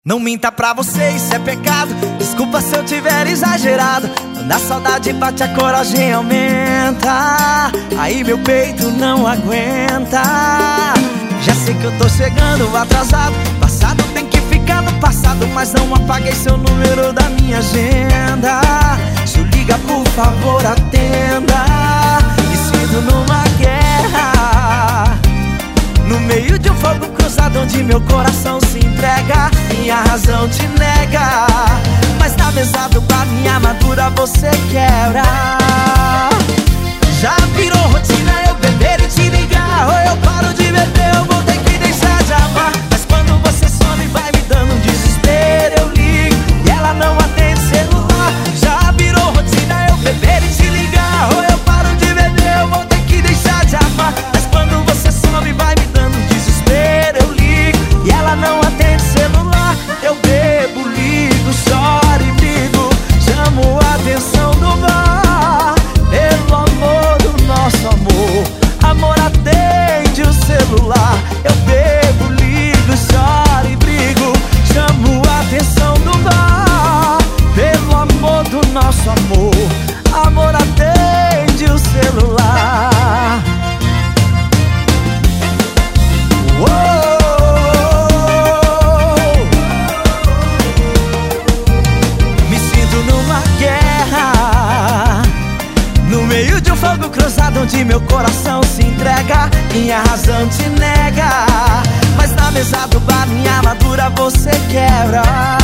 Não minta pra você, isso é pecado. Desculpa se eu tiver exagerado. Quando a saudade bate, a coragem aumenta. Aí meu peito não aguenta. Já sei que eu tô chegando atrasado. Passado tem que ficar no passado, mas não apaguei seu número da minha agenda. Se liga, por favor, atenda. Me sinto numa guerra, no meio de um fogo cruzado, onde meu coração se entrega, minha razão te nega. Mas na mesa do bar, minha armadura você quebra. Já virou rotina eu beber e te ligar. Ou eu paro de beber, eu vou ter que deixar de amar. Mas quando você some, vai me dando um desespero. Eu ligo e ela não atende celular. Já virou rotina eu beber e te ligar. Ou eu paro de beber, eu vou ter que deixar de amar. Mas quando você some, vai me dando um desespero. Eu ligo e ela não atende celular. Eu bebo, ligo, choro e brigo, chamo a atenção do bar. Pelo amor do nosso amor, amor, atende o celular. Eu bebo, ligo, choro e brigo, chamo a atenção do bar. Pelo amor do nosso amor, amor, atende o celular. Me sinto numa guerra, no meio de um fogo cruzado, onde meu coração se entrega, minha razão te nega. Mas na mesa do bar, minha armadura você quebra.